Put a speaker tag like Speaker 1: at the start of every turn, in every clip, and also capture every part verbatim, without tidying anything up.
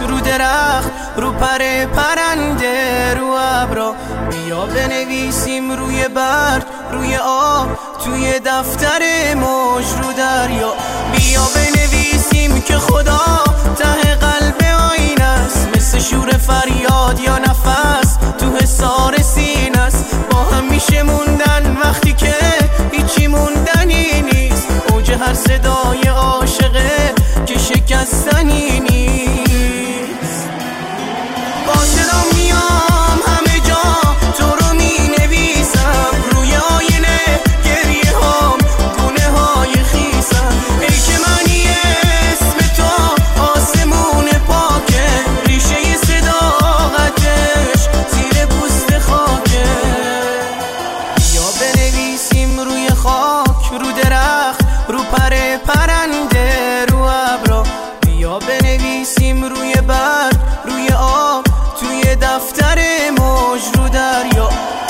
Speaker 1: رو درخت، رو پر پرنده، رو ابرا. بیا بنویسیم روی برگ، روی آب، توی دفتر موج، رو دریا. بیا بنویسیم که خدا ته قلب آینه است، مثل شور فریاد یا نفس تو حصار سینه است. با هم میشه موندن وقتی که هیچی موندنی نیست، اوج هر صدای عاشقه که شکستنی نیست. با صدا میام همه جا تو رو می نویسم، روی آینه گریه هام گونه های خیسم. ای که منی اسم تو آسمون پاکه، ریشه صداقتش زیر پوست خاکه. بیا بنویسیم روی خاک، رو درخت، رو پر پرنده، رو ابرا. بیا بنویسیم روی برگ، روی آب، توی دفتر موج، رو دریا.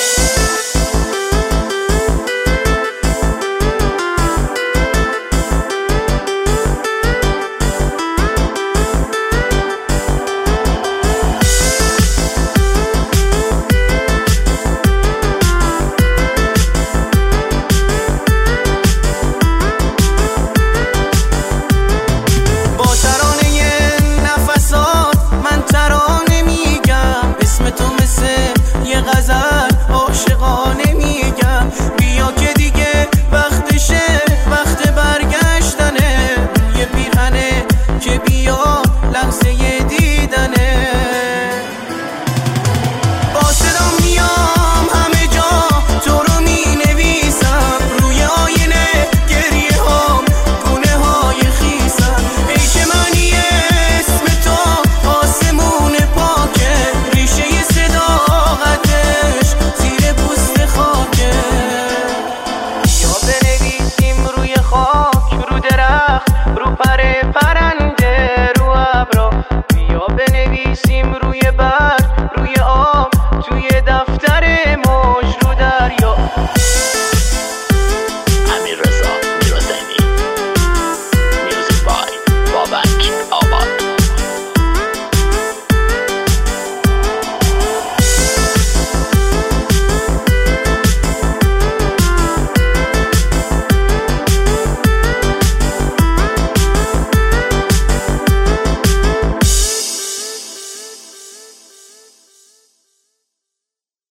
Speaker 1: عاشقانه میگم بیا که دیگه وقتشه، وقت برگشتنه. روی پیرهنه که بیا لحظه دیدنه. با صدا میام همه جا تو رو می نویسم، روی آینه گریه هام گونه های خیسم. ای که منی اسم تو آسمون پاکه، ریشه صداقتش زیر پوست خاکه. بیا بنویسیم روی خاک، رو درخت، رو پر پرنده، رو ابرا. بیا بنویسیم روی برگ، روی آب،